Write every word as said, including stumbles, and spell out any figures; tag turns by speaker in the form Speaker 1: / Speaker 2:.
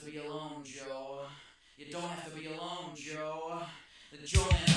Speaker 1: be alone, Joe. You don't have to be alone, Joe. The Joe Man